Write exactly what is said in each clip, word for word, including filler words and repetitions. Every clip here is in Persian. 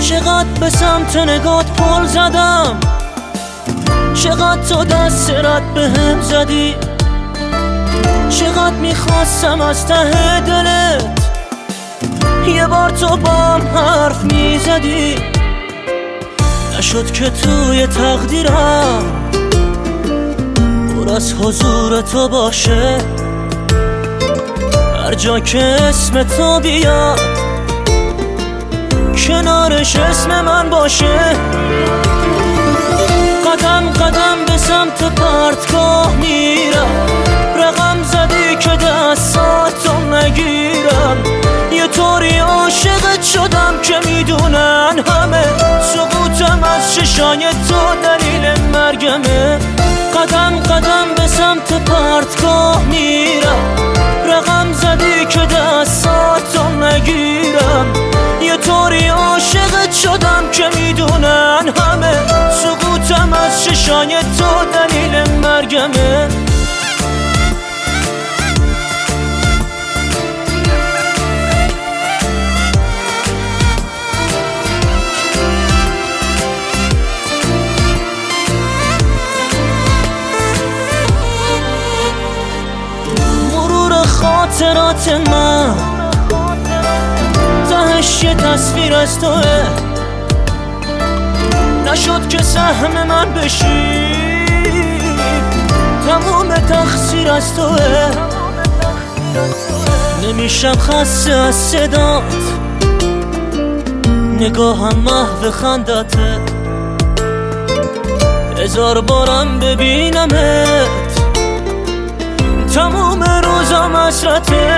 چقدر به سمت نگات پل زدم، چقدر تو دست رد به هم زدی، چقدر میخواستم از ته دلت یه بار تو با هم حرف میزدی. نشد که توی تقدیرم پر از حضور تو باشه، هر جا که اسم تو بیاد کنارش اسم من باشه. قدم قدم به سمت پرتگاه میرم، رقم زدی که دستاتو نگیرم. یه طوری عاشقت شدم که میدونن همه سقوطم از چشای تو دلیل مرگمه. قدم قدم به سمت پرتگاه میرم، رقم زدی که دستاتو نگیرم. یه طوری عاشقت شدم که میدونن همه سقوطم از چشای تو دلیل مرگمه. خاطرات من تهش یه تصویر از توه، نشد که سهم من بشی، تموم تقصیر از توه. نمیشم خسته از صدات، نگاهم محو خندته، هزار بارم ببینمت تموم روزم حسرته.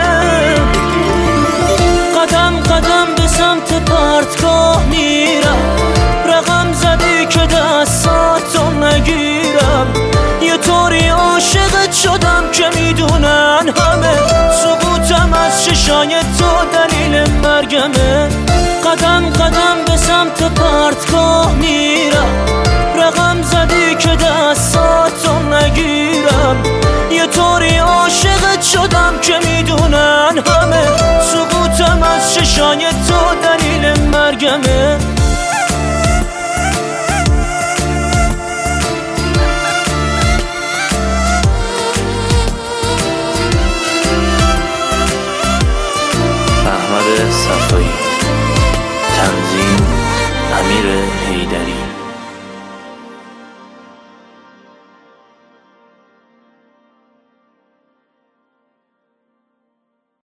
قدم قدم به سمت پرتگاه میرم، رقم زدی که دستاتو نگیرم. یه طوری عاشقت شدم که میدونن همه سقوطم از چشای تو دلیل مرگمه. قدم قدم به سمت پرتگاه میرم، رقم زدی که دستاتو نگیرم. یه طوری عاشقت شدم که میدونن همه سقوطم از چشای تو دلیل مرگمه. احمد صفایی، تنظیم امیر